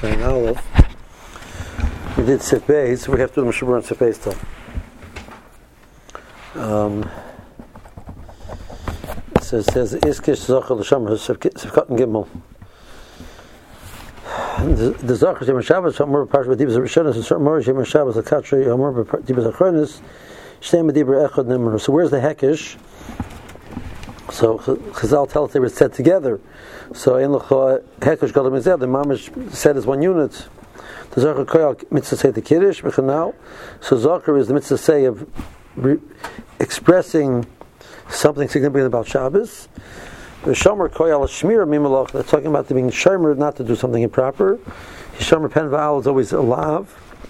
Zayin Aleph. We did Sif Beis, so we have to do Mishabur and Sif Beis still. It says Iskish Zachar L'Shamar Sif Katan Gimel. The Zachar Shem Shabbos Hamur Parsha B'Dibas Rishonos and certain Mor Shem Shabbos L'Katri Hamur B'Dibas Achronis Shteim B'Dibra Echad Nimmer. So where's the Hekesh? So Chazal tell us they were said together. So in L'Cha Hekesh Gadol Mizeh, the Mamish said as one unit. The Zachar Koyal mitzvah say the Kiddush B'Chanal. So Zachar is the mitzvah say of expressing something significant about Shabbos. The Shomer Koyal Shmir Mimalach. They're talking about being Shomer, not to do something improper. Shomer Pen Va'al is always a lav.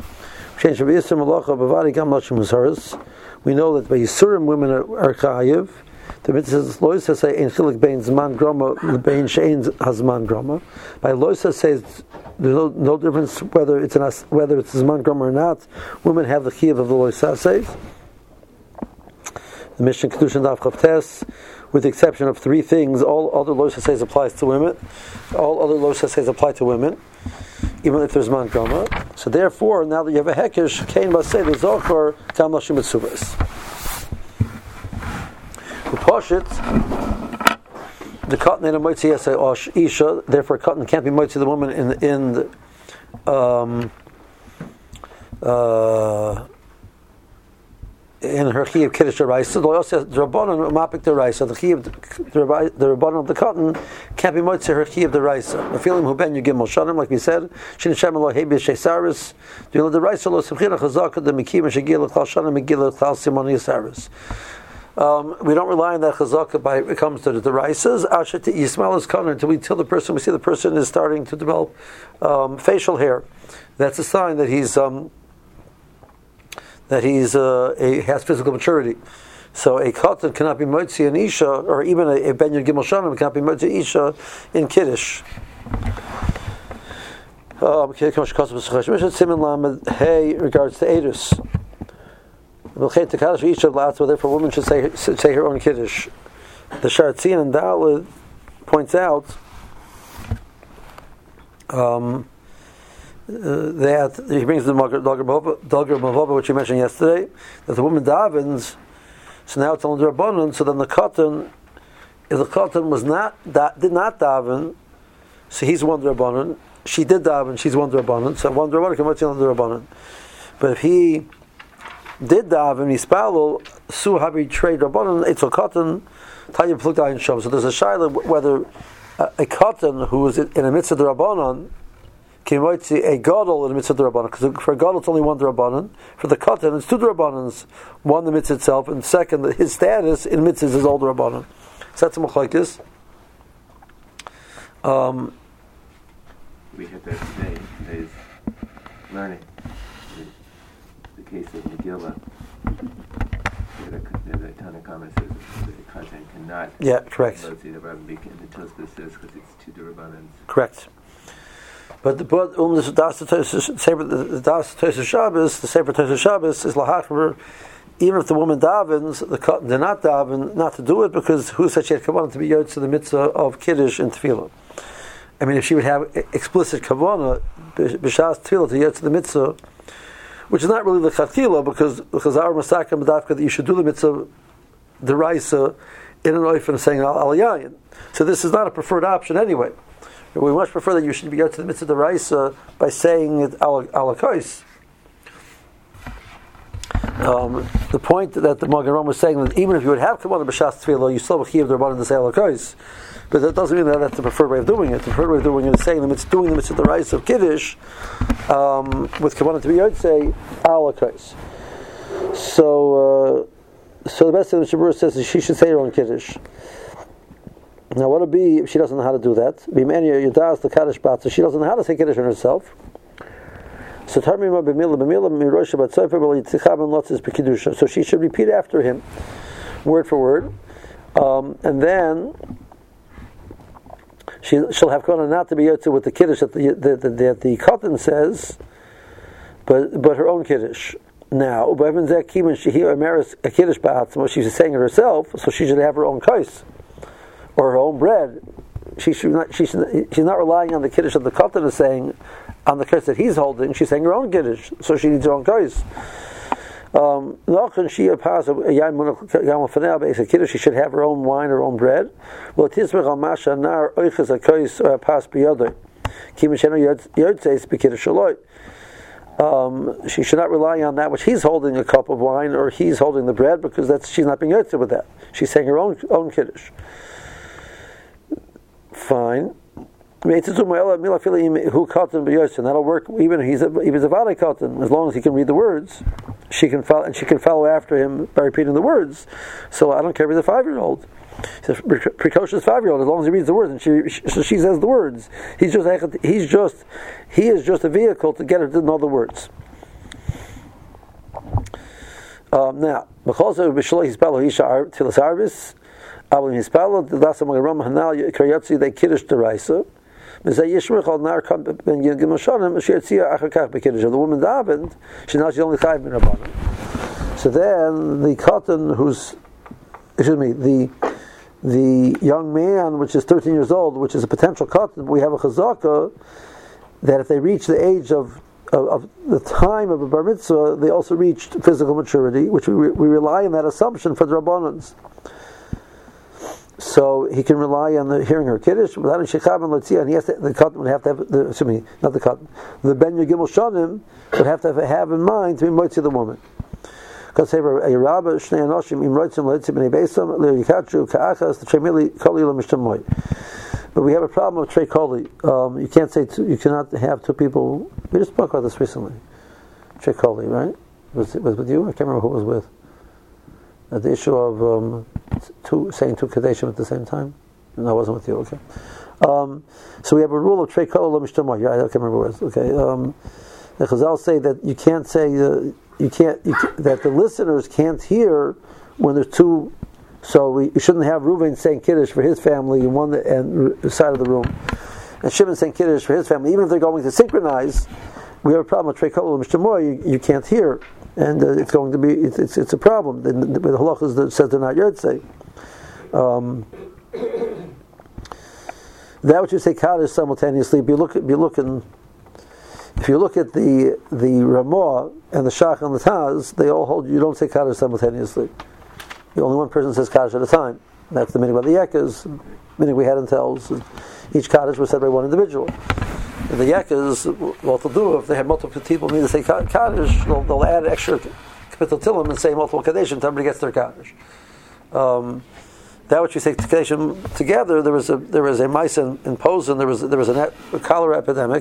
We know that by Yisurim women are chayiv. The mitzvah says Loisa say ein chilik bein zman grama bein shein hazman grama. By Loisa says there's no difference whether it's zman grama or not. Women have the chiyuv of the Loisa says. The Mishnah Kedushin Daf Chavtes, with the exception of three things, all other Loisa says applies to women. All other Loisa says apply to women, even if there's man grama. So therefore, now that you have a hekesh, Kain must say the zochar tam lashim mitzuvas. The poshit, the cotton in a moitzi yasei osh isha. Therefore, cotton can't be moitzi the woman in her chiyuv kiddush deraisa. The law says the rabbanon mapik deraisa. The rabbanon of the cotton can't be moitzi her chiyuv deraisa. The feeling who ben you give moshanim, like we said, shin shem lo hebi sheisaris. Do you know the deraisa lo simchina chazaka the mikim shegil l'chal shana megil l'chal simon yisaris. We don't rely on that chazaka by it comes to the deraisas. Asher to Yismael is cotton until we see the person is starting to develop facial hair. That's a sign that he has physical maturity. So a cotton cannot be motzi an isha, or even a ben yud gimel shanim cannot be motzi isha in kiddush. Hey, regards to edus. Therefore, women should say her own kiddush. The Sharatzian and Daled points out that he brings the Dogger Mavova, which you mentioned yesterday, that the woman davens. So now it's on the Rabbanon. So then the cotton, if the cotton did not daven, so he's one Rabbanon. She did daven, she's one Rabbanon. So one Rabbanon can watch the other Rabbanon. But if he did daven, Yispalul, Su Habi trade Rabbanon, Eitzel Cotton, Tayyib Pluk Dayin Shom. So there's a shaila whether a cotton who is in a mitzvah Rabbanon can moitzi a gadol in the mitzvah Rabbanon. Because for a gadol it's only one Rabbanon. For the cotton it's two Rabbanons. One the mitzvah itself, and second his status in mitzvahs is all the Rabbanon. So that's a machlokes. We had that today's learning. The case of Megillah, there's a ton of comments says the content cannot. Yeah, correct. The Tosfos says because it's two Rabbanans. Correct. But the Das Tosfos Shabbos, the Sefer Tosfos Shabbos is lahachmer. Even if the woman davens, the cotton did not daven, not to do it because who said she had kavanah to be yod to the mitzvah of kiddush and tefillah. I mean, if she would have explicit kavanah b'shas tefillah to yod to the mitzvah, which is not really the chatchila because our masakah medafka that you should do the mitzvah deraisa in an oifen saying al yayin. So this is not a preferred option anyway. We much prefer that you should be yod to the mitzvah deraisa by saying it al kos. The point that the Magen Ram was saying that even if you would have kavanah b'shas tefillah, you still have a chiyuv d'Rabbanan to say al kos. But that doesn't mean that that's the preferred way of doing it. The preferred way of doing it is saying that it's doing the mitzvah deraisa of kiddush with kavanah to be yod say al kos. So the best thing the Shabur says is she should say her own kiddush. Now, what would be if she doesn't know how to do that? So she doesn't know how to say kiddush on herself. So she should repeat after him, word for word, and then she'll have kavanah not to be yotze with the kiddush that the cotton says, but her own kiddush. Now, she's saying it herself, so she should have her own kos or her own bread. she's not relying on the kiddush of the katan is saying, on the kiddush that he's holding. She's saying her own kiddush, so she needs her own kiddush. She should have her own wine, her own bread. She should not rely on that which he's holding a cup of wine or he's holding the bread, because she's not being yotze with that. She's saying her own kiddush. Fine. That'll work even if he's a vada katan, as long as he can read the words. She can follow after him by repeating the words. So I don't care if he's a 5-year-old. He's a precocious 5-year-old, as long as he reads the words and she says the words. He is just a vehicle to get her to know the words. Now, because of Bishloh Hispalo Hisha Tilas Arvis, Abel Hispalo, the Lasa Magaram Hanal Karyatsi, they Kiddush Deraisa. The woman davened, she's only chayv min rabbanan. So then the katan the young man, which is 13 years old, which is a potential katan, we have a chazaka that if they reach the age of the time of a bar mitzvah, they also reached physical maturity, which we rely on that assumption for the rabbanans. So he can rely on hearing her kiddush without a shechab and lotzia, and the katan would have to have the ben yagimel shanim would have to have in mind to be moitzi the woman. Because say a rabba shnei anoshim im roitzim lotzim b'nei beisam le'yikatru ka'achas the tremili koli l'mishtamoy. But we have a problem with trei koli. You can't say you cannot have two people. We just spoke about this recently. Trei koli, right? Was with you? I can't remember who it was with. The issue of saying two kadeshim at the same time. No, I wasn't with you. Okay. So we have a rule of trei kol lo mishtamah. I can't remember what it was. Okay. The Chazal say that you can't say that the listeners can't hear when there's two. So you shouldn't have Reuven saying kiddush for his family in one side of the room, and Shimon saying kiddush for his family. Even if they're going to synchronize, we have a problem with trei kol lo mishtamah. You can't hear. And it's going to be it's a problem. The halachas that says they're not yotze. That which you say kaddish simultaneously. If you look at the Ramah and the Shach and the Taz, they all hold you don't say kaddish simultaneously. Only one person says kaddish at a time. That's the meaning by the yekas. Meaning we had in tells. Each kaddish was said by one individual. And the yekas, what they'll do, if they have multiple people need to say kaddish, they'll add extra kapitel tilim and say multiple kaddish until everybody gets their kaddish. That which you say kaddish together, there was a mice in Posen, there was a cholera epidemic,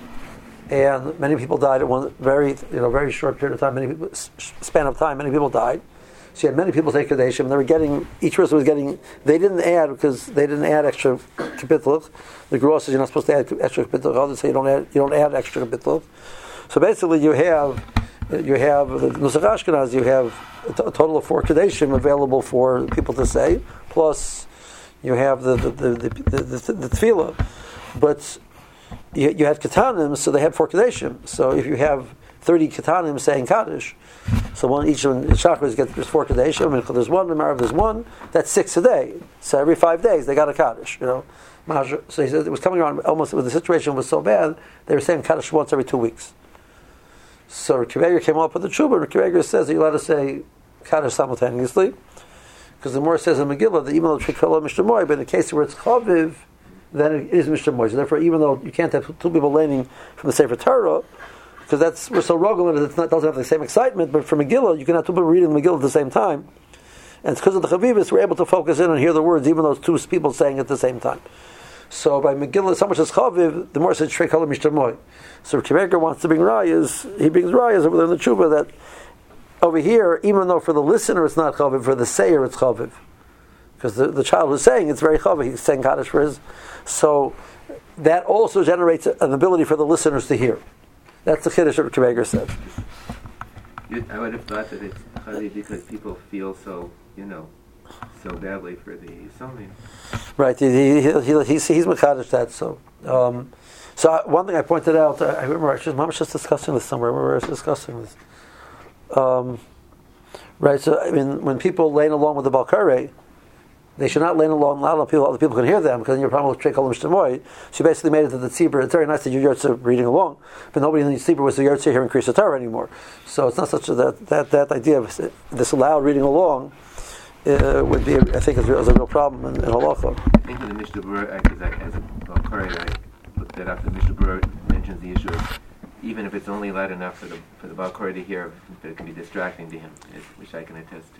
and many people died at one very short period of time. Many people died. So you had many people say kaddish, and each person was getting. They didn't add extra kapitel. The Gros says you're not supposed to add extra kapitel. Others say you don't add extra kapitel. So basically, you have the Nusach Ashkenaz. You have a total of 4 kaddishim available for people to say. Plus, you have the tefillah. But you had katanim, so they had 4 kaddishim. So if you have 30 katanim saying kaddish, so each chakras gets 4 kaddishim. I mean, there's one, the Marav there's one. That's 6 a day. So every 5 days they got a kaddish. So he said it was coming around almost when the situation was so bad. They were saying kaddish once every 2 weeks. So Kiveger came up with the tshuva, and Kiveger says that you're allowed to say kaddish simultaneously, because the Gemara says in Megillah that even though it's Shekhala Mishtamoy, but in the case where it's Chaviv, then it is Mishtamoy. So therefore, even though you can't have 2 people learning from the Sefer Torah, because we're so rogal that it doesn't have the same excitement, but for Megillah, you can have 2 people reading the Megillah at the same time. And it's because of the Chavivis, we're able to focus in and hear the words, even though it's 2 people saying at the same time. So by Megillah, so much as Chaviv, the more says Shrei Kala Mishtamoy. So Kiveger wants to bring rayas. He brings rayas over there in the tshuva that over here, even though for the listener it's not Chaviv, for the sayer it's Chaviv, because the child who's saying it's very Chaviv. He's saying Kaddish for his. So that also generates an ability for the listeners to hear. That's the Kiddush that Kiveger said. I would have thought that it's Chaviv because people feel so badly for the Yisomim. Right, he's Mekadosh that. So one thing I pointed out, I remember I was just discussing this somewhere. I remember I was discussing this. Right, so I mean, when people lane along with the Balkare, They should not lean along. Not other people can hear them because then you're probably trei kol mishtamoy. So you basically made it to the tzibur. It's very nice that you're reading along, but nobody in the tzibur was the yotze hearing Kriyas Torah anymore. So it's not such that idea of this loud reading along would be, I think, is a real problem in halacha. I think in the Mishnah Berurah, as a Balkari, I looked that up. The Mishnah Berurah mentions the issue of even if it's only loud enough for the Balkari to hear, that it can be distracting to him, which I can attest to.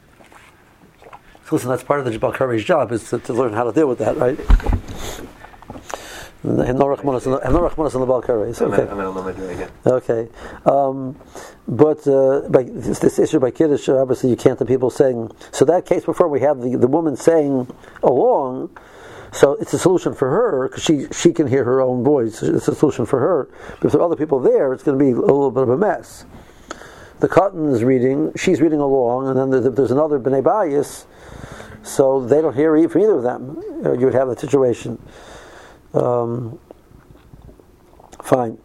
So listen, that's part of the Balkari's job is to learn how to deal with that, right? And no rachmanas on the Balkari. Okay. I'm going to learn my again. Okay, but by this issue by Kiddush, obviously you can't have people saying. So that case before we had the woman saying along. So it's a solution for her because she can hear her own voice. It's a solution for her. But if there are other people there, it's going to be a little bit of a mess. The cotton is reading, she's reading along, and then there's another B'nai Bayis, so they don't hear from either of them. You would have that situation. Fine. What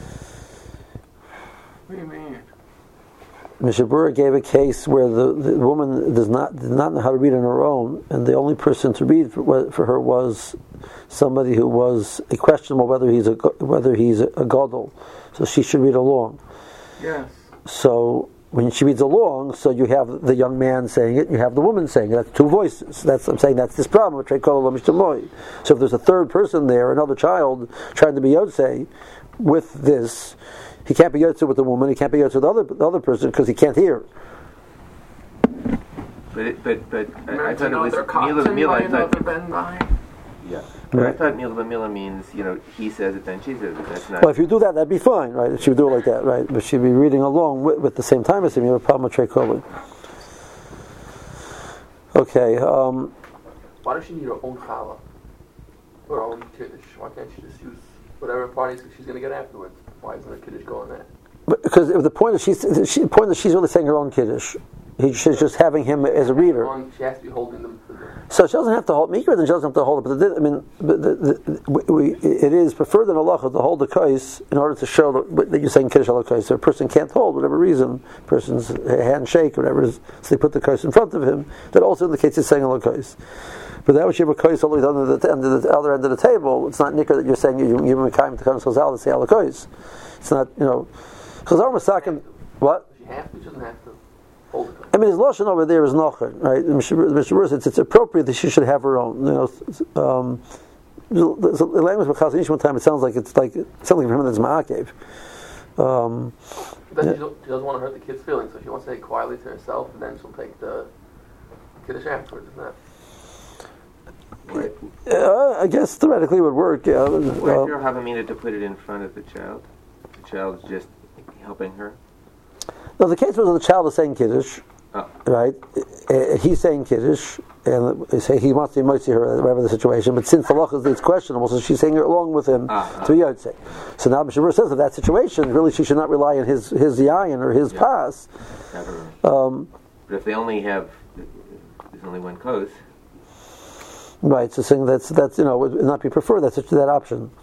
do you mean? Mishnah Berurah gave a case where the woman did not know how to read on her own, and the only person to read for her was somebody who was questionable whether he's a gadol, so she should read along. Yes. So when she reads along, so you have the young man saying it, you have the woman saying it. That's two voices. I'm saying that's this problem with trei kol mishtamoy. So if there's a third person there, another child trying to be yotzei with this, he can't be yotzei with the woman. He can't be yotzei with the other person because he can't hear. But I thought it was Mila. Yeah. But I thought Mila Mila means, he says it, then she says it. That's not. Well, if you do that, that'd be fine, right? She would do it like that, right? But she'd be reading along with the same time as him. You have a problem with trei kol. Okay. Why does she need her own challah? Or her own kiddush? Why can't she just use whatever parties she's going to get afterwards? Why isn't the kiddush going there? Because the point is she's really saying her own kiddush. She's just having him as a reader. She has to be holding them. So she doesn't have to hold Mikra, then she doesn't have to hold it. It is preferred in halacha to hold the kais in order to show that you're saying kiddush ala kais. So a person can't hold, whatever reason, person's handshake, whatever it is, so they put the kais in front of him. That also indicates he's saying ala kais. But that which you have a kais all the way down to the other end of the table, it's not nikra that you're saying you give him a kaim to come to chazal to say ala kais. It's not, chazal masakim. What? She doesn't have to. I mean, his lashon over there is nocher, right? Mishnah Berurah says it's appropriate that she should have her own. The language of Chazon Ish one time, it sounds like something from him that's ma'akev. But she doesn't want to hurt the kid's feelings, so she wants to say it quietly to herself, and then she'll take the kiddush afterwards, isn't that? Right. I guess theoretically it would work. Yeah. Why do you have a minute to put it in front of the child? The child's just helping her. No, the case was the child is saying kiddush, right? He's saying kiddush, and he wants to be her, whatever the situation. But since the halacha is questionable, so she's saying it along with him to yotzei. So now Mishnah Berurah says that that situation, really, she should not rely on his yayin or his pas. But if they only have, there's only one kos. Right. So saying that's would not be preferred. That's that option.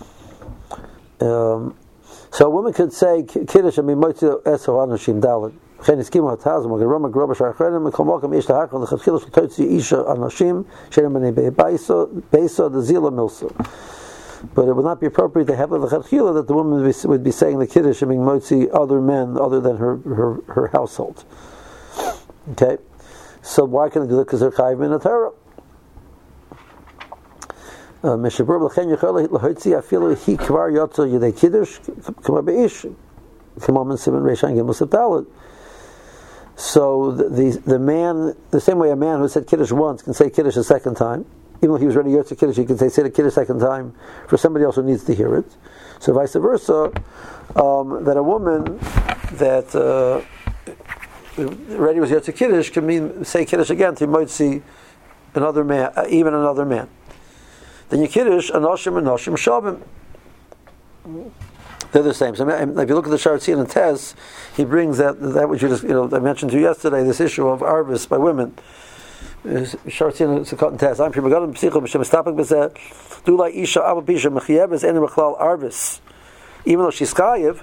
So a woman could say kiddush and be moitzi eso anashim daled. Chen iskimu hatazim agarama groba sharchenim mekomokam ish tahakol lechatchilas l'totzi isha anashim shenem b'nei beiso the zila milsa. But it would not be appropriate to have the lechatchilas that the woman would be saying the kiddush and being moitzi other men other than her household. Okay, so why can I do that? Because they're chayiv min Torah. Mishnah Berurah l'chen yichol lahotzi afilu hi kvar yotzo yedei kiddush k'ma beish k'ma min siman reishan gimel septalet. So the man, the same way a man who said kiddush once can say kiddush a second time, even though he was ready yotzo kiddush, he can say the kiddush a second time for somebody else who needs to hear it. So vice versa, that a woman that ready was yotzo kiddush can say kiddush again to moitzi another man, even another man. Then you kiddush anoshim and noshim shabim. They're the same. So if you look at the Sharatzian and Tez, he brings that which you just I mentioned to you yesterday, this issue of arvis by women. Sharatzian and Sukkot and Tez. I'm primogadim psichol b'shem estapak b'zeh dulai isha abba pisha mechiyebes eni mechlal arvis. Even though she's chayiv,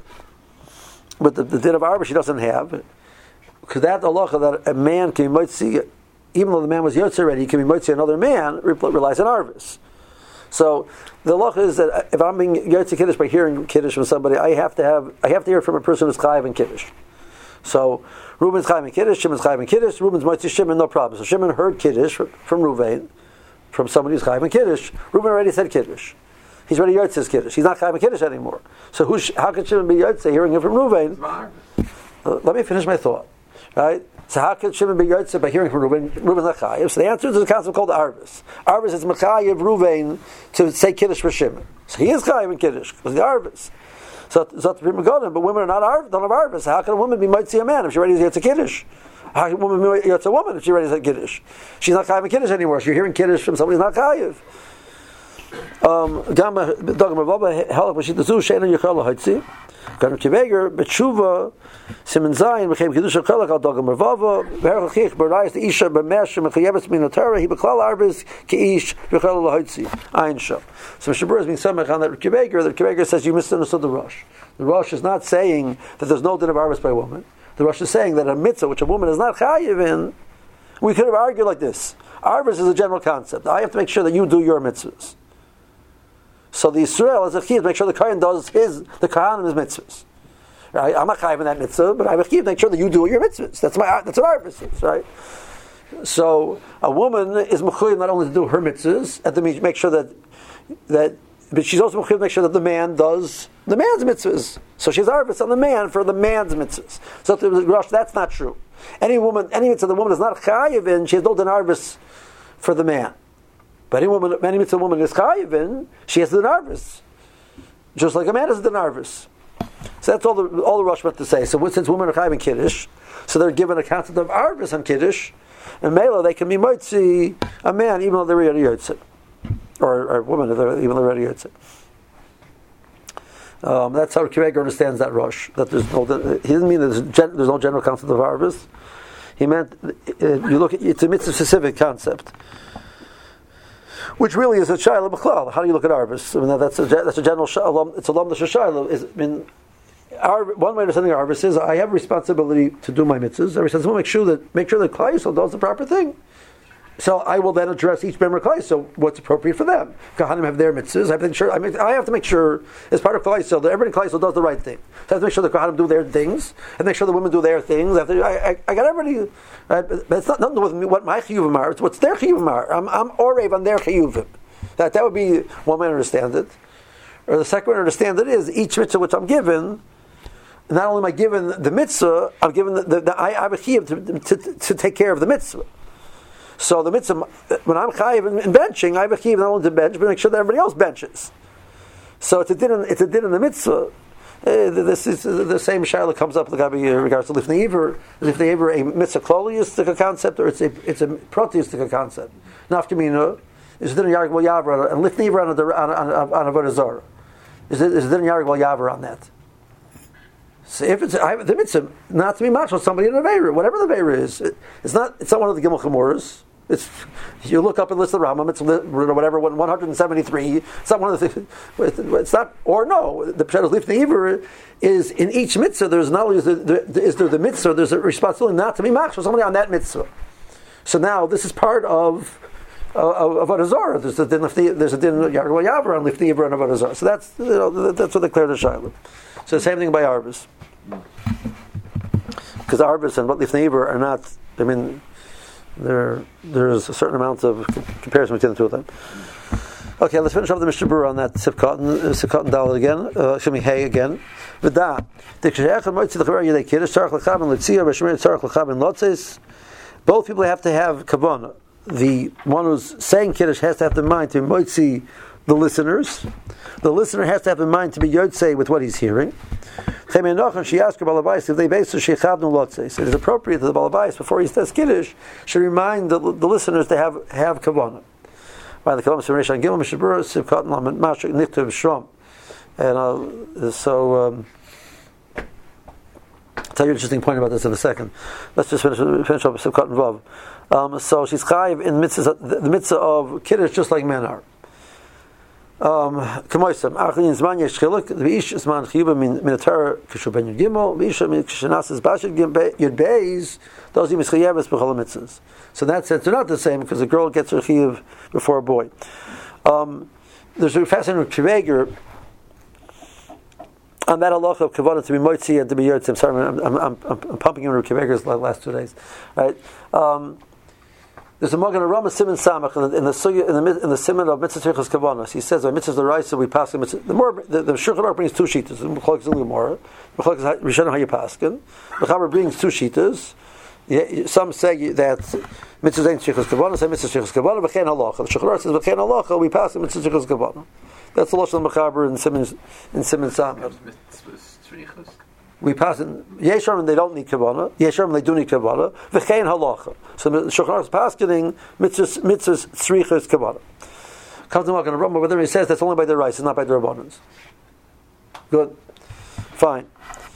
but the din of arvis she doesn't have, because that halacha that a man can motzi even though the man was yotze already, he can be moitzi another man, relies on arvis. So the law is that if I'm being yotze kiddush by hearing kiddush from somebody, I have to hear it from a person who's chayiv in kiddush. So Reuben's chayiv in kiddush, Shimon's chayiv in kiddush, Reuben's moitzi Shimon, no problem. So Shimon heard kiddush from Reuven, from somebody who's chayiv in kiddush. Reuben already said kiddush. He's already yotze's kiddush. He's not chayiv in kiddush anymore. So how can Shimon be yotze hearing it from Reuven? Let me finish my thought. Right? So how can Shimon be yotze by hearing from Reuven? Reuven's not chayiv. So the answer is a concept called arvis. Arvis is mechayiv Reuven to say kiddush for Shimon. So he is chayiv in kiddush because the arvis. So the prima gonim, but women are don't have arvis. How can a woman be motzi a man if she already yotze kiddush? How can a woman be yotze a woman if she already said kiddush? She's not chayiv in kiddush anymore. So you're hearing kiddush from somebody who's not chayiv. Gamma dogma baba help with the zu shein yichal hotzi. Gan kiveger betshuva simen zayin became kiddush khalak al dogma baba ver khikh berais the isha bemesh mechayeves min Torah he beklal arbis keish yichal hotzi ein sha. So Mishabur is being samach on that kiveger says you misunderstood the Rosh. The Rosh is not saying that there's no din of arbis by a woman. The Rosh is saying that a mitzvah which a woman is not chayiv in, we could have argued like this. Arbis is a general concept. I have to make sure that you do your mitzvahs. So the Yisrael is a chiyuv to make sure the Kohen does the Kohanim his mitzvahs. Right? I'm not chayiv in that mitzvah, but I have a chiyuv to make sure that you do your mitzvahs. That's what arbis is, right? So a woman is mechuyev not only to do her mitzvahs, and to make sure that, but she's also mechuyev to make sure that the man does the man's mitzvahs. So she's arbis on the man for the man's mitzvahs. So to the Rosh, that's not true. Any mitzvah the woman is not chayiv in, she has no din arbis for the man. But any mitzvah woman is chayiv in, she has the nervous, just like a man has the nervous. So that's all the Rosh meant to say. So since women are chayiv in kiddush, so they're given a concept of arvis on kiddush, and mela they can be motzi a man even though they're already yotze, or a woman even though they're already yotze. That's how Kiveger understands that Rosh. That he didn't mean there's no general concept of arvis. He meant you look at it's a mitzvah specific concept, which really is a shayla b'chlal. How do you look at arvis? I mean, that's a general it's a lamdash shayla. One way of understanding arvis is I have a responsibility to do my mitzvahs. Every sense, make sure that Klal Yisrael does the proper thing. So I will then address each member of Klal Yisrael what's appropriate for them. Kohanim have their mitzvahs. I have to make sure as part of Klal Yisrael that everybody in Klal Yisrael does the right thing. So I have to make sure the Kohanim do their things and make sure the women do their things. I got everybody. Right? But it's not nothing with me, what my chiyuvim are. It's what's their chiyuvim are. I'm orev on their chiyuvim. That would be one way to understand it. Or the second way to understand it is each mitzvah which I'm given. Not only am I given the mitzvah, I'm given I have a chiyuv to take care of the mitzvah. So the mitzvah, when I'm chayiv in benching, I have a chiyuv not only to bench, but make sure that everybody else benches. So it's a din in the mitzvah. This is the same shayla comes up in regards to lifnei iver. Lifnei iver a mitzvah kloliyistic concept, or it's a protiyistic concept. Nafkamina is a din yarg wal yaver, and lifnei iver on avodah zarah. Is a din yarg wal yaver on that. So if the mitzvah not to be matched with somebody in the Aveira, whatever the Aveira is, it's not one of the Gimel Chamuras. You look up and list the Rambam, it's whatever 173. It's not one of the. It's not, or no. The Pshat Lifnei Iver is in each mitzvah. There's not only is there the mitzvah, there's a responsibility not to be matched with somebody on that mitzvah. So now this is part of Avodah Zarah. There's a din Yargul Yavar on Lifnei Iver and Avodah Zarah. So that's what they clear the Shiloh. So the same thing by Arbis. Because Arbis and what Lifnei Iver are not, I mean, there's a certain amount of comparison between the two of them. Okay, let's finish up the Mishnah Berurah on that Sivkot and Dalet again. Excuse me, Hey again. Both people have to have kavanah. The one who's saying Kiddush has to have the mind to be moitzi the listeners. The listener has to have in mind to be yotzei with what he's hearing. She asked her balabais if they base her shechavnu lotzei. So it is appropriate that the balabais before he says Kiddush should remind the listeners to have kavanah. By the kavanah Reish Gimel Mishnah Berurah Sivkot and Lamed Mashrik Nichtav Shrom. And so I'll tell you an interesting point about this in a second. Let's just finish up Sivkot and Vav. So she's chayiv in the mitzvah of Kiddush just like men are. Kamoisam, Achlin Zman Yesh Chiluk, the Ish Zman Chiyuba min Torah Kishu Ben Yud Gimel, Isha min Kishanasas Bashid Yud Beis, those Yim Chayeves B'chol Mitzvahs. So in that sense, they're not the same because a girl gets her chiyuv before a boy. There's a fascinating Kiveger on that halacha of kavanah to be moitzi and to be yotzi. I'm sorry, I'm pumping him with Kiveger's the last 2 days. Right? There's a Magen Avraham Siman Samach in the Siman of Mitzvah Tzrichas Kavanos. He says by Mitzvah L'Oraisa we pass the Shulchan Aruch brings 2 shitas. The Mechalek in the Gemara, Mechalek Rishon HaYipaskin. The Chaber brings 2 shitas. Some say that Mitzvah Tzrichas Kavanos and Mitzvah Tzrichas Kavanos V'chein Halacha. The Shulchan Aruch says V'chein Halacha we pass the Mitzvah Tzrichas Kavanos. That's the Lashon Mechaber in Siman Samach. We pass in Yesharim they don't need Kavanah. Yesharim they do need Kavanah. V'chein halacha. So the Shulchan Aruch is paskening mitzvahs tzrichas Kavanah. Comes to Magen Avraham, but then he says that's only by the rice, it's not by the rabbanans. Good, fine.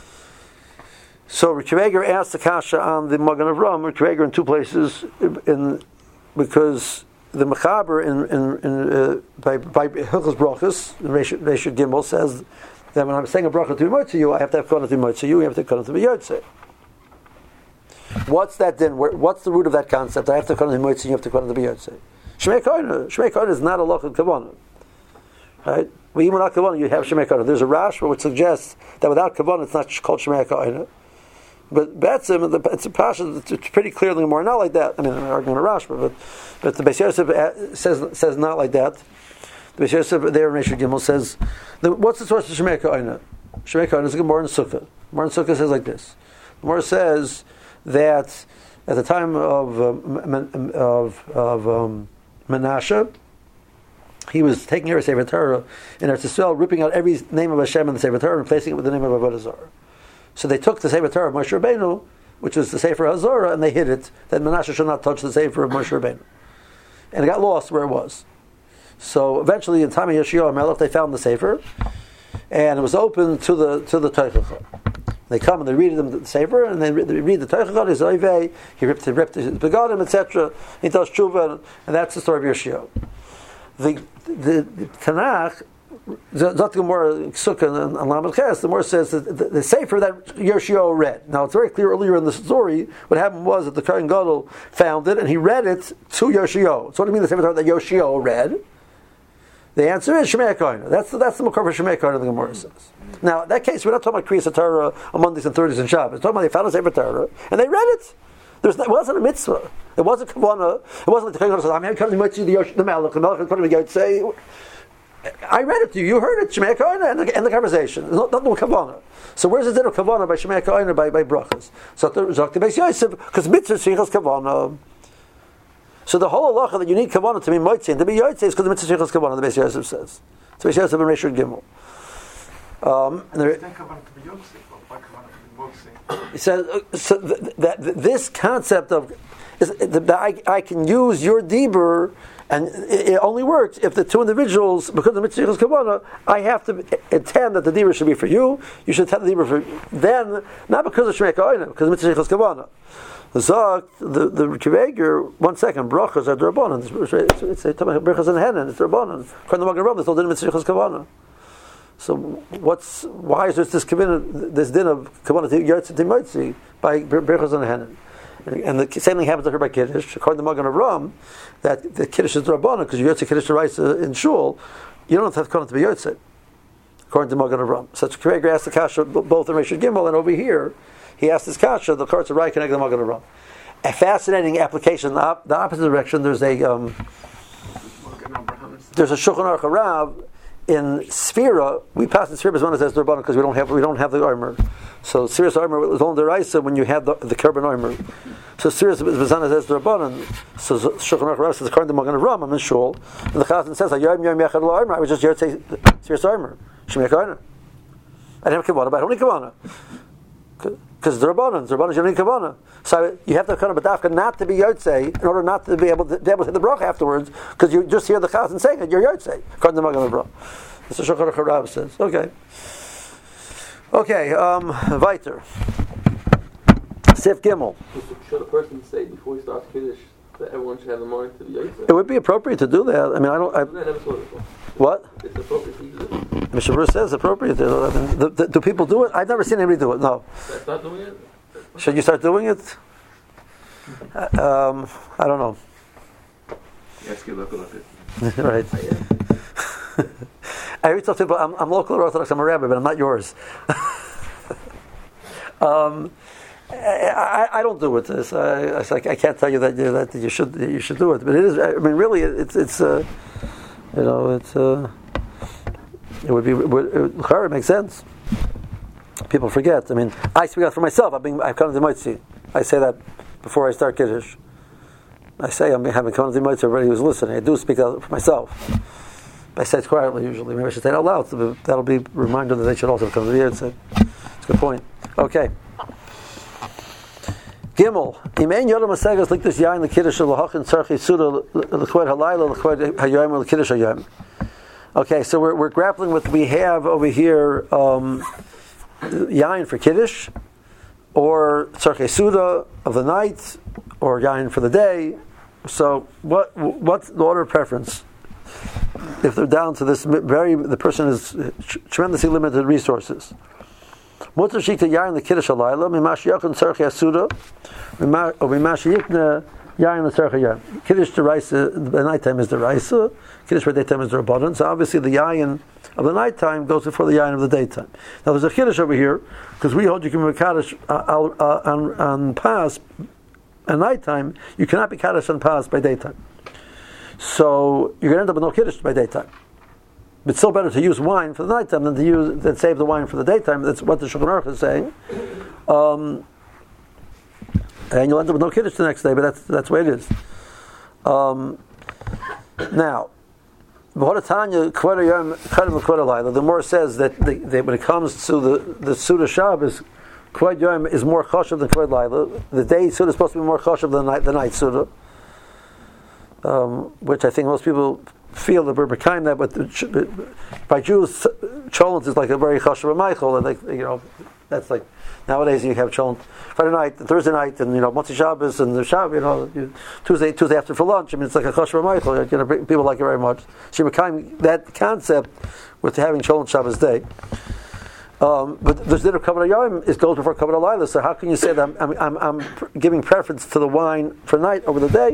So Rekiveger asked the kasha on the Magen Avraham. Rekiveger in 2 places, because the Mechaber by Hilchos Brachos, Reishut Gimel says that when I'm saying a bracha to be moitzi you, I have to have kavanah to be moitzi you, you have to have kavanah to be yotze. What's that then? What's the root of that concept? I have to have kavanah to be moitzi you have to have kavanah to be yotze. Shmei kavanah is not a loch of kavanah. Right? Well, even without kavanah, you have shmei kavanah. There's a Rashba which suggests that without kavanah, it's not called shmei kavanah. But Betzim, it's a pasha. It's pretty clearly more not like that. I mean, I'm arguing a Rashba, but the Beis Yosef says not like that. The Beis Yosef there in Reishut Gimel says, what's the source of Shmei Ka'ina? Shmei Ka'ina is a Gemara in Sukkah. Gemara in Sukkah says like this. Gemara says that at the time of Menashe, he was taking her Sefer Torah in Eretz Yisrael, ripping out every name of Hashem in the Sefer Torah and replacing it with the name of Avodah Zarah. So they took the Sefer Torah of Moshe Rabbeinu, which was the Sefer HaZorah, and they hid it, that Menashe should not touch the Sefer of Moshe Rabbeinu. And it got lost where it was. So eventually, in the time of Yoshiyahu HaMelech, they found the Sefer, and it was open to the Teichachot. They come and they read them the Sefer, and they read the Teichachot. He's Oivei, he ripped his begadim, etc. He does tshuva, and that's the story of Yoshiyahu. The Tanakh, Zot Gemara Sukkah and Lamed Ches, the Gemara says that the Sefer that Yoshiyahu read. Now it's very clear earlier in the story. What happened was that the Kohen Gadol found it and he read it to Yoshiyahu. So what do you mean the Sefer that Yoshiyahu read? The answer is Shmei Kohen. That's the Makor for Shmei Kohen, the Gemara says. Now in that case, we're not talking about Kriyas Torah on Mondays and Thursdays and Shabbos. We're talking about they found a Sefer Torah and they read it. It wasn't a mitzvah. It wasn't kavanah. It wasn't like the Kohen Gadol says, "I'm coming to the Melech. The Melech is coming to say." I read it to you. You heard it, Shmei Kohen, and the conversation. There's nothing with kavanah. So where's the din of kavanah by Shmei Kohen or by brachas? So the Beis Yosef, because mitzvah sheichas kavanah. So the whole halacha that you need kavanah to be moitzi and to be yotze is because the mitzvah sheichas kavanah. The Beis Yosef says. So Beis Yosef and Reishut Gimel. He says so that this concept of that I can use your dibur. And it only works if the 2 individuals, because of mitzvah kavanah, I have to intend that the dibur should be for you. You should intend the dibur for then, not because of shmei ka'ina, because of mitzvah kavanah. The Kiveger, 1 second, brachas are drabanan. It's brachas and henan. It's drabanan. According to Magen Avraham, there's no din of mitzvah kavanah. So why is there this din of kavanah to yotzi to moitzi by brachas and henan? And the same thing happens to her by Kiddush. According to Magen Avraham, that the Kiddush is Rabbanah, because you Yotze Kiddush to rice in Shul, you don't have to be Yotze. According to Magen Avraham. So Kiveger asked the Kasha both in Reishut Gimel, and over here, he asked this Kasha, the Karts of Rai connected to Magen Avraham. A fascinating application, the opposite direction, there's a Shulchan Aruch Rav in Sfira. We pass in Sfira as one as Rabbanah because we don't have the armor. So Sfiras armor was only the Raisa when you had the Kerban armor. So Sfiras Bezana says the Rabbanan. So Shulchan Aruch Rav says according to Magen Avraham, I'm in Shul, and the Chazan says Yom Yachad Lo Armor. I was just here to say Sfiras armor. Shmei Kohen. I didn't have Kavanah, but I don't need Kavanah because the Rabbanan you don't need Kavanah. So you have to kind of badafka not to be Yotzei in order not to be able to hit the bracha afterwards because you just hear the Chazan saying it. You're Yotzei according to Magen Avraham. That's what Shulchan Aruch Rav says. Okay, weiter. Sif Gimel. Should a person say before he starts Kiddush that everyone should have the mind to be Yotzei? It would be appropriate to do that. I mean, I never thought of it. What? It's appropriate to use it. Mr. Bruce says appropriate. Do people do it? I've never seen anybody do it. No. That's not doing it? Should you start doing it? I don't know. Yes, good look at it. Right. I always tell people I'm local Orthodox. I'm a rabbi, but I'm not yours. I don't do it. I can't tell you that you should do it, but it is. I mean, really, it would be. It makes sense. People forget. I mean, I speak out for myself. I've come to the Motzi. I say that before I start Kiddush. I say I'm having come to the Motzi. Everybody who's listening, I do speak out for myself. I say it quietly usually. Maybe I should say it out loud. So that'll be a reminder that they should also come to the year and say, it's a good point. Okay. Gimel. Imein Yodam Masegas Liktus Yain L'Kiddush L'Hachin Tzarchi Suda L'Chod Halayla L'Chod Hayoyim L'Kiddush Hayoyim. Okay, so we're grappling with, we have over here Yain for Kiddush, or Tzarchi Suda of the night, or Yain for the day. So what's the order of preference? If they're down to this the person has tremendously limited resources. Mutter shikta yain the kiddush halayla mimash yakun tzarchi asuda mimash yikna yain the tzarchi yain. Kiddush deraisa the nighttime is deraisa. Kiddush for daytime is derabbanan. So obviously the yain of the nighttime goes before the yain of the daytime. Now there's a kiddush over here because we hold you can be kaddish on pas at nighttime. You cannot be kaddish on pas by daytime. So you're going to end up with no kiddush by daytime. But it's still better to use wine for the nighttime than save the wine for the daytime. That's what the Shulchan Aruch is saying. And you'll end up with no kiddush the next day. But that's the way it is. Now, the more says that when it comes to the Suda Shabbos, Kvod Yom is more chashuv than Kvod Laila. The day Suda is supposed to be more chashuv than the night Suda. Which I think most people feel that we're behind that, but by Jews, Cholent is like a very chashuv Michael, and that's like nowadays you have Cholent Friday night, and Thursday night, and Motzi Shabbos, and the Shabbos, Tuesday after for lunch. I mean, it's like a chashuv Michael. People like it very much. So you're behind that concept with having Cholent Shabbos day. But the din of Kavod Hayom is goes before Kavod Halayla. So how can you say that I'm giving preference to the wine for night over the day?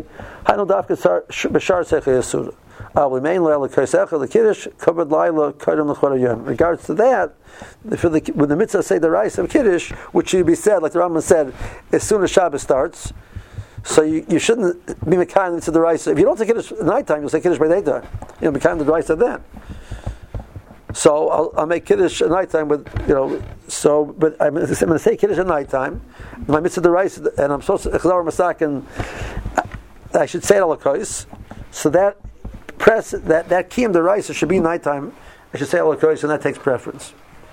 In regards to that, when the mitzvah say the rice of Kiddush, which should be said, like the Rambam said, as soon as Shabbos starts. So you shouldn't be mekayim to the rice. If you don't say Kiddush at nighttime, you'll say Kiddush by daytime. Mekayim to the rice at then. So I'll make Kiddush at nighttime with, but I'm going to say Kiddush at nighttime. My mitzvah the rice, and I'm supposed to Chazar Masak, and I should say it al hakos. So that kiyum the rice should be nighttime. I should say al hakos, and that takes preference.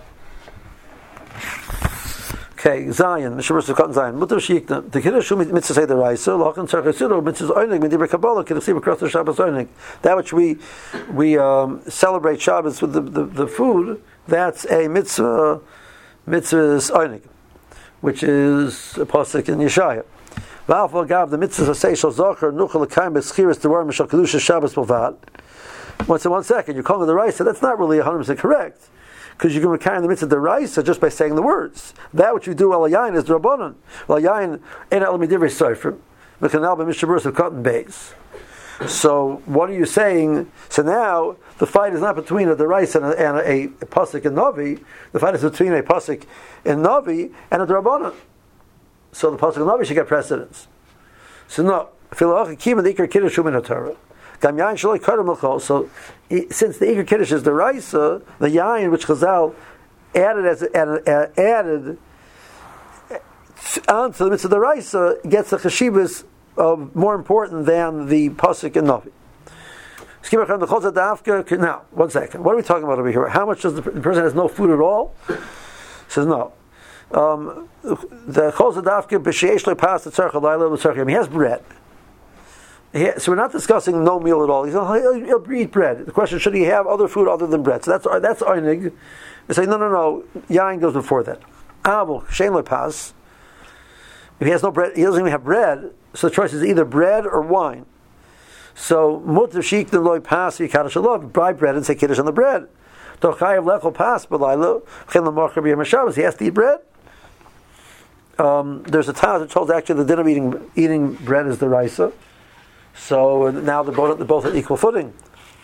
Okay, Zion, Mishabur Sukkot Zion. Mutter Shikna. The Kiddush mitzvah say the rice. Lachan Tzarchi Suda mitzvah oinig medibur Kabbalah Kiddush across the Shabbos oinig. That which we celebrate Shabbos with the food. That's a mitzvah oinig, which is a pasuk in Yeshaya. V'alfa gav the mitzvah say shal zocher nuchal l'kaim b'schiras devar mishal kedusha Shabbos b'vad. One second, you're calling the rice. So that's not really 100% correct. Because you can carry the mitzvah deraisa just by saying the words. That which you do al yain is drabanan. Al yain ein al midivrei sofer. Mekanal b'mishaburus of cotton base. So what are you saying? So now the fight is not between a deraisa and a pasuk in Navi. The fight is between a pasuk in Navi and a drabanan. So the pasuk in Navi should get precedence. So no, filacha kima the ikar kiddush min haTorah. So since the Iker Kiddush is the Raisa, the Yain which Chazal added onto the mitzvah the Raisa gets the Chashivas more important than the Pasuk and Navi. Now, 1 second. What are we talking about over here? How much does the person has no food at all? Says no. The Chol Zadavka b'sheish le'pas tzarcha layla l'tzarcha. He has bread. So we're not discussing no meal at all. He'll eat bread. The question: should he have other food other than bread? So that's einig. They say no. Yain goes before that. Avol shein le'pas. If he has no bread, he doesn't even have bread. So the choice is either bread or wine. So mutter sheik the loy pass you kaddish alov, buy bread and say kiddush on the bread. Tochayev lechol pass b'laylo chen l'mocher b'yom Shabbos. He has to eat bread. There's a Taz that tells actually the din of eating bread is the raisa. So now they're both at equal footing.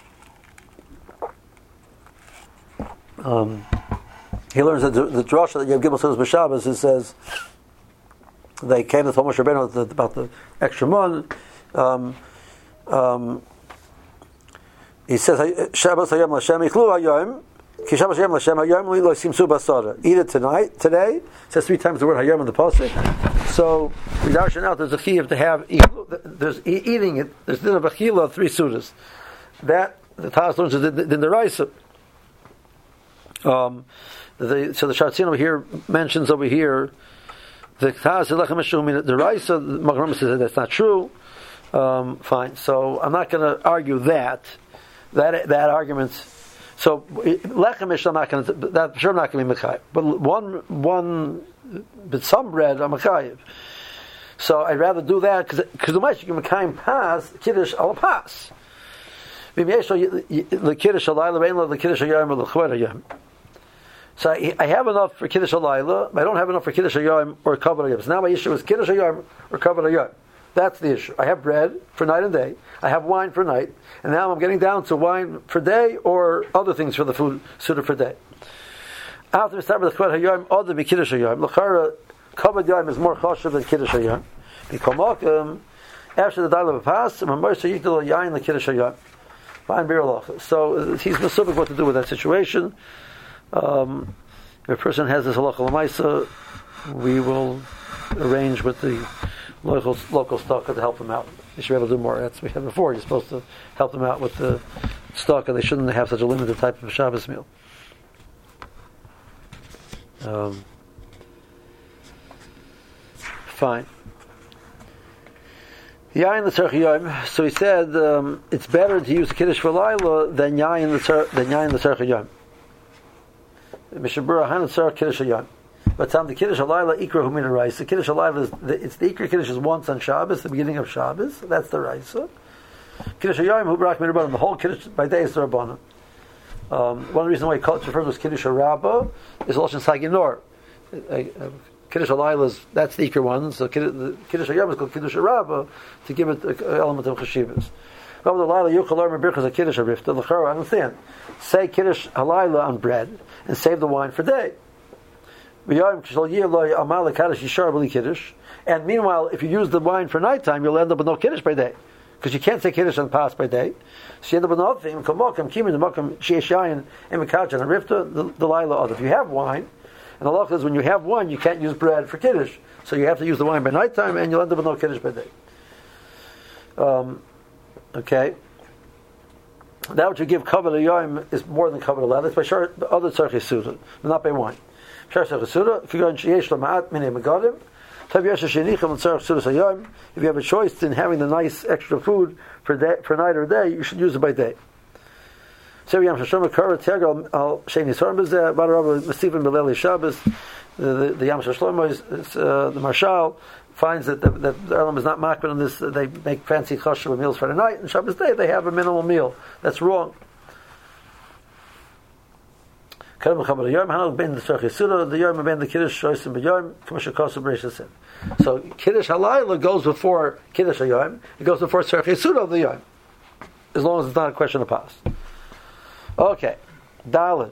He learns that the drasha that Yom Gimel says b'Shabbos, it says they came to Moshe Rabbeinu about the extra mon. He says Shabbos hayom l'Hashem ichlu hayom ki Shabbos hayom l'Hashem hayom lo simsu basara. Eat it today. It says 3 times the word hayom in the pasuk. So we darshan out there's a chiyuv to have there's eating it. There's din of achila of 3 sudas. That the Taz learns in the Raisa. So the Shatzin over here mentions over here the Taz the Raisa. The Magen says that's not true. Fine. So I'm not going to argue that argument. So lechem I'm not going to. That sure I'm not going to be mechayev. But some bread I'm mechayev. So I'd rather do that because the much you can mekayim pas kiddush al pas. The kiddush alayla vein the kiddush hayom or the chuvah hayom. So I have enough for kiddush alayla, but I don't have enough for kiddush hayom or kavod hayom. So now my issue is kiddush hayom or kavod hayom. That's the issue. I have bread for night and day. I have wine for night, and now I'm getting down to wine for day or other things for the food suited for day. After we start with the kavod hayom, other than kiddush hayom, l'chara kavod hayom is more chashuv than kiddush hayom. Because after the dialogue of pas, Moshe yitol yain the kiddush hayom. So he's specific what to do with that situation. If a person has this halacha l'maisa, we will arrange with the local stalker to help them out. You should be able to do more. That's what we had before. You're supposed to help them out with the stalker. They shouldn't have such a limited type of Shabbos meal. Fine. Yain the tzarech yom. So he said it's better to use kiddush for Laila than yain the tzarech yom. Mishabura han tzarech kiddush yom. But the kiddush Laila ikra hu min ha'raisa. The kiddush Laila it's the ikra kiddush is once on Shabbos, the beginning of Shabbos. That's the raisa. Kiddush yom hu b'rak min rabbanim. The whole kiddush by day is the rabbanim. One of the reasons why it's referred to as kiddush rabbah is lashon saginor. Kiddush Laila that's the ikra one. So the kiddush yom is called kiddush rabbah to give it an element of cheshivas. However, the Laila yuchal learn birchas a kiddush arifta. L'chara, I understand. Say kiddush halayla on bread and save the wine for day. And meanwhile, if you use the wine for nighttime, you'll end up with no kiddush by day, because you can't say kiddush on pas by day. So you end up with another thing. The Laila. If you have wine, and the law is when you have wine, you can't use bread for kiddush, so you have to use the wine by nighttime, and you'll end up with no kiddush by day. Okay. That what you give kavod hayom is more than kavod hayom. That's by sure other tzarech suda, but not by wine. If you go in sheyesh l'ma'at minei megadim, if you have a choice in having the nice extra food for night or day, you should use it by day. The Yam Shlomo is the Marshal finds that the Elam is not makbid on this. They make fancy chashuv meals for the night, and Shabbos day they have a minimal meal. That's wrong. So kiddush halayla goes before kiddush hayom. It goes before tzarech yisuda of the yom, as long as it's not a question of pas. Okay, Dalin.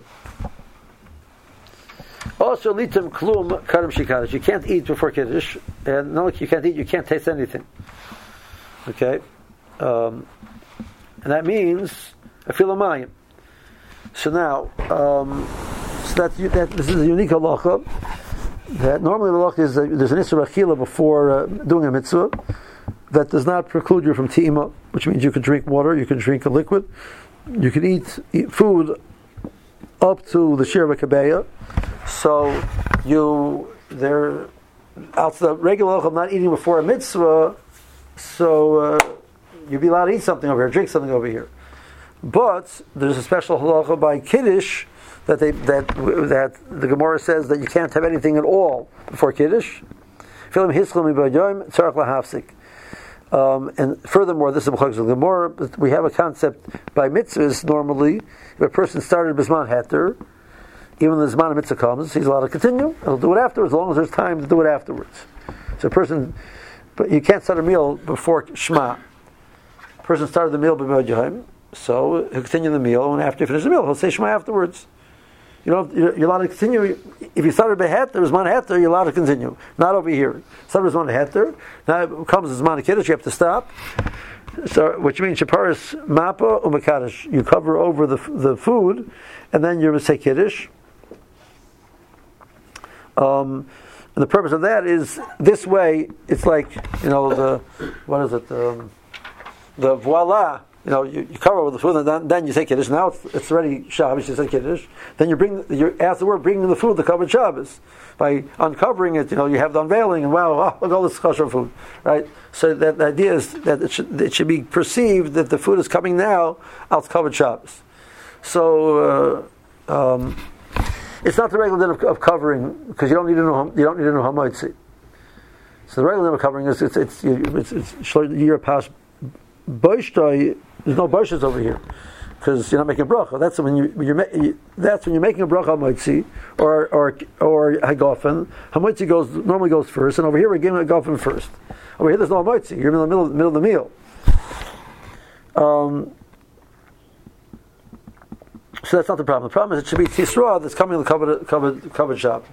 Also, litem klum karam shikadish. You can't eat before kiddush, and no, you can't eat. You can't taste anything. Okay, and that means afilamayim. So now, that this is a unique halacha. That normally the halacha is there's an issur achila before doing a mitzvah that does not preclude you from ti'ima, which means you can drink water, you can drink a liquid, you can eat food up to the shir of a kabeya. So out the regular halacha of not eating before a mitzvah, so you'd be allowed to eat something over here, drink something over here. But there's a special halacha by kiddush that the Gemara says that you can't have anything at all before kiddush. And furthermore, this is the Gemara. We have a concept by mitzvahs. Normally, if a person started bisman heter, even when the zman of mitzvah comes, he's allowed to continue. He'll do it afterwards, as long as there's time to do it afterwards. So, a person, but you can't start a meal before Shema. A person started the meal b'mod yom, so he'll continue the meal, and after you finish the meal, he'll say Shema afterwards. You're allowed to continue. If you started beheter, Zman heter, you're allowed to continue. Not over here. Started Zman heter. Now it comes Zman kiddush. You have to stop. So, which means shaparis mapa umakadosh. You cover over the food, and then you're going to say kiddush. And the purpose of that is this way. It's like the voila. You cover with the food, and then you say kiddush. Now it's already Shabbos. You say kiddush. Then you're afterward bringing the food, the covered Shabbos, by uncovering it. You have the unveiling, and wow, look at all this kosher food, right? So that the idea is that it should be perceived that the food is coming now out covered Shabbos. So it's not the regular din of covering, because you don't need to know hamoitzi. So the regular din of covering is it's your past. There's no boishes over here because you're not making a bracha. That's when you're making a bracha hamoitzi or hagofen. Hamoitzi normally goes first, and over here we're giving hagofen first. Over here there's no hamoitzi. You're in the middle of the meal. So that's not the problem. The problem is it should be tisra that's coming to covered Shabbos.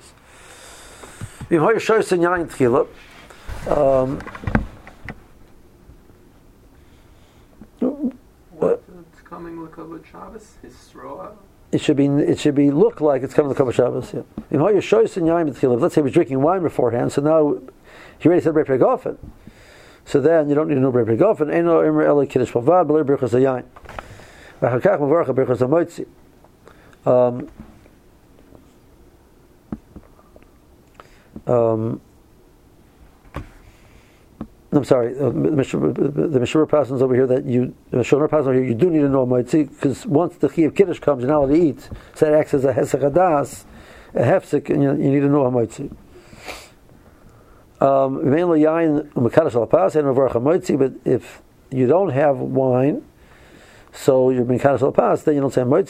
It's coming with covered Shabbos. Hisroa. It should be look like it's coming to cover Shabbos. Yeah. Let's say he was drinking wine beforehand, so now he already said brei pregofen. So then you don't need to know brei pregofen. Eno imre ele kiddush pavad b'ler birchas hayayin. V'achakach mavarach birchas hamoitzi. I'm sorry, the Mishra passes over here that you do need to know Moitzi, because once the Chi of Kiddush comes, you're not allowed to eat. So it acts as a Hesek Hadas, a Hefsek, and you need to know Moitzi. But if you don't have wine, so you're being Kadosh al Pas, then you don't say Moitzi,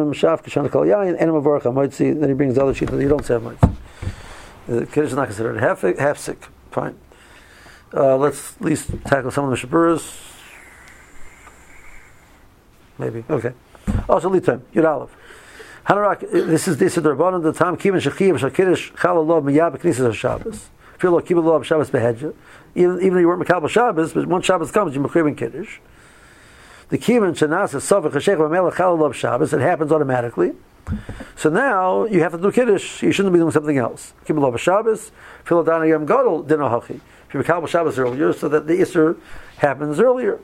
then he brings the other sheet that you don't say Moitzi. The Kiddush is not considered a Hefsek, fine. Let's at least tackle some of the Mishaburas. Maybe. Okay. Also, lead time. Yud Aleph. Hanarak, this is the Rabbanon, the Tam Kivan Shechiv Shakirish Chalalov Miyab Knisas Shabbos. Feel like Kibalov Shabbos Behedja. Even though you weren't Makabel Shabbos, but once Shabbos comes, you're Mekriv Kiddush. The Kivan Shanasa Sovach Hashech Vamelech Chalalov Shabbos, it happens automatically. So now you have to do Kiddush. You shouldn't be doing something else. Kibalov Shabbos, Philadana Yom Gadol Dino Hachi. If you Makabel Shabbos earlier, so that the Isser happens earlier.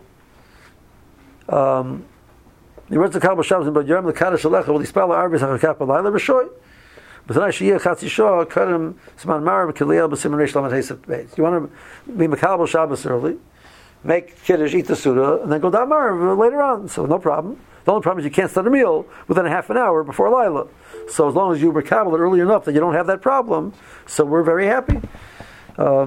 The words of Kabel Shabbos in B'Yom L'Kadosh Alecha will dispel Arvis HaChakap Alayla B'Shoy. But tonight Shiyah Chatzi Shah Karim Siman Marav Kiliel B'Siman Reish Lamed Hesef Beis. You want to be Makabel Shabbos early, make Kiddush, eat the Suda, and then go down Marav later on. So no problem. The only problem is you can't start a meal within a half an hour before Laila. So as long as you Makabel it early enough that you don't have that problem, so we're very happy. I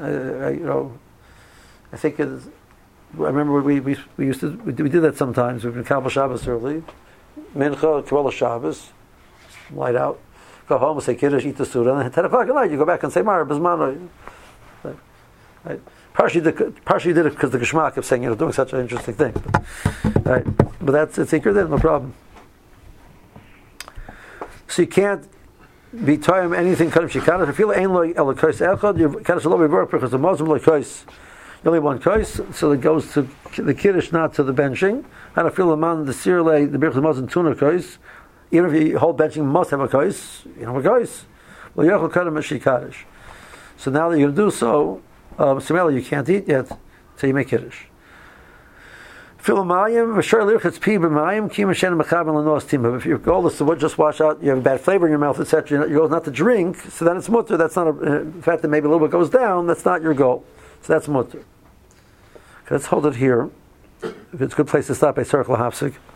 think it's. I remember we used to we did that sometimes. We've been Kabbalah Shabbos early, Mincha, Kabbalah Shabbos, light out, go home and say Kiddush, eat the Suda, and then at 10 o'clock at night you go back and say Mara Bismano. Right. Partially did it because the Geshmak kept saying doing such an interesting thing. But that's it's Iker then, no problem. So you can't be time anything Kadim Shikana. If you feel Ein Lo Elokos Echad, you Kadosh Lo Bevorach because the Muslim Lokos. You only one kos, so it goes to the kiddush, not to the benching. And I feel the man, the sirle, the birchas mazon tuna kos. Even if you hold benching, must have a kos. You have a kos. Well, you have a kaddish. So now that you're going to do so, Samela, you can't eat yet, so you make kiddush. Philomayim, v'shar lirchatz pi b'mayim, ki mashen mechabel l'nos timah. If your goal is to just wash out, you have a bad flavor in your mouth, etc. Your goal is not to drink, so then it's mutter. That's not in fact that maybe a little bit goes down. That's not your goal. So that's mutter. Let's hold it here. If it's a good place to stop, I circle a hafsik.